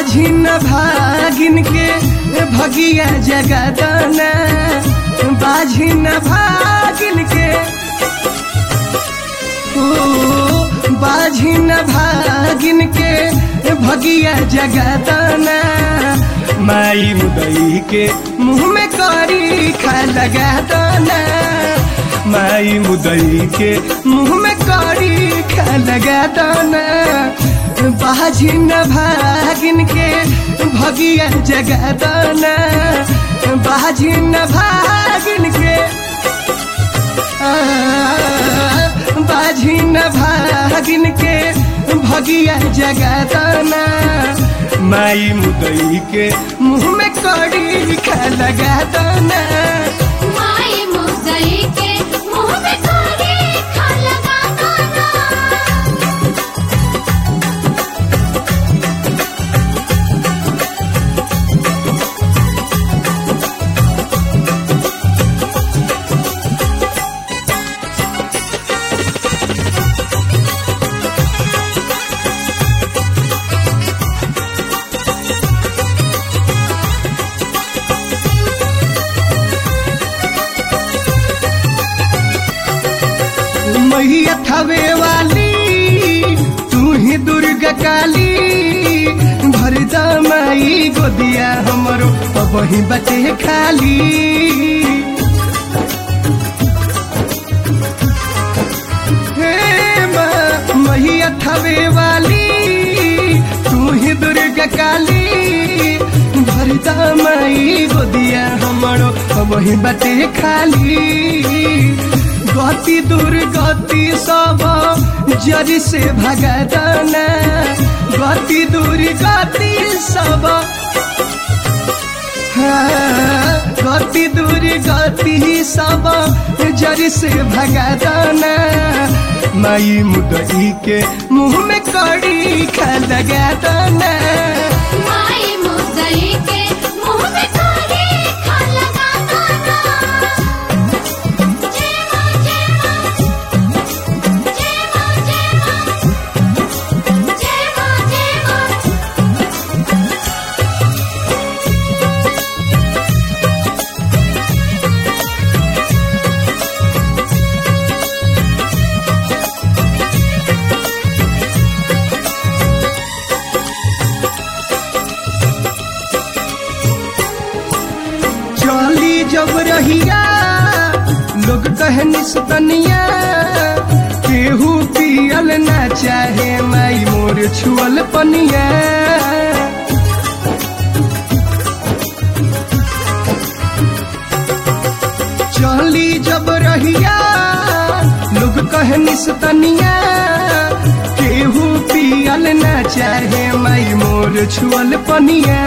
बाझिन भागिन के भगिया जगदना बाझिन भागिन के बाझिन भागिन के भगिया जगदना माई मुदई के मुँह में करी खा लगा दाना माई मुदई के मुँह में करी खा लगा दाना बाझिन भागिन के भगिया जगदना बाझिन भागिन के बाझिन भागिन के भगिया जगदना माई मुदई के मुँह में कड़ी खा लगा दाना माई मुदई के मुँह में कड़ी खा लगा दाना। मैया थवे वाली तू ही दुर्गा काली भरदा माई गोदिया हमरो वही बटे खाली हे मैया थवे वाली तू ही दुर्गा काली भरदा माई गोदिया हमरो वही बटे खाली गति दुर्गति सब जरी से भगदाना गति दुर्गति सब गति दुर्गति सब जरी से भगदाना माई मुदई के मुँह में कड़ी खा लगा दाना माई मुदई के मुँह में कड़ी खा लगा दाना। चली जब रहिया लोग कहनी सुतनिया केहू पियल ना चाहे माई मोर छुअल पनिया चली जब रहिया लोग कहनी सुतनिया केहू पियल ना चाहे माई मोर छुअल पनिया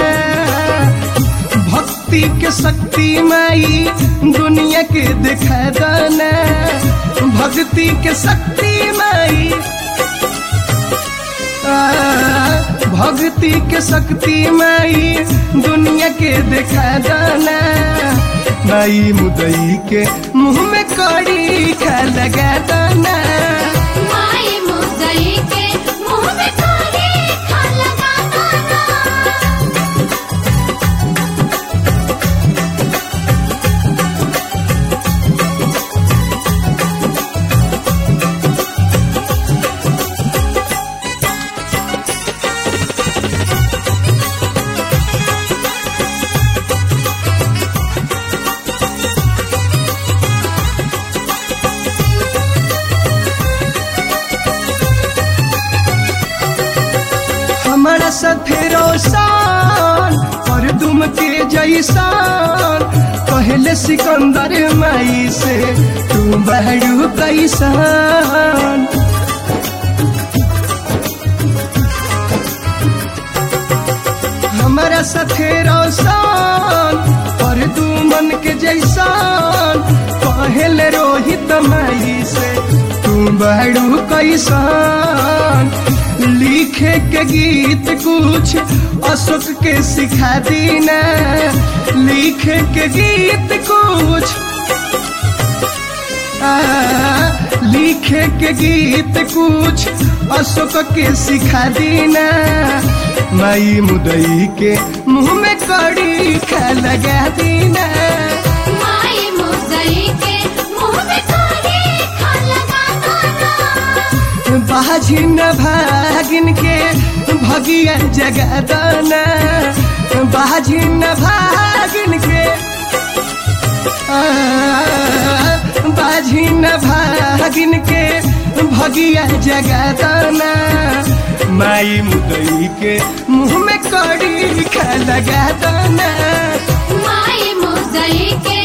भक्ति के शक्ति माई दुनिया के दिखा दाना भक्ति के शक्ति माई भक्ति के शक्ति माई दुनिया के दिखा दाना माई मुदई के मुँह में कड़ी खा लगा दाना माई मुदई के मुँह में कड़ी खा लगा दाना। हमारा साथे रोशन और तुम के जैसान पहले सिकंदर माई से तू बहरू कैसान हमारा साथे रोशन और तू मन के जैसान पहले रोहित माई से तू बहरू कैसान लिखे के गीत कुछ अशोक के सिखा दीना लिखे के गीत कुछ लिखे के गीत कुछ अशोक के सिखा दीना माई मुदई के मुंह में कड़ी खा लगा दीना माई मुदई के मुंह में कड़ी खा लगा दीना बाजी न भागिन के भगिया जगा दाना बाजी न भागिन के बाजी न भागिन के भगिया जगा दाना माई मुदई के मुंह में कड़ी खा लगा दाना माई मुदई के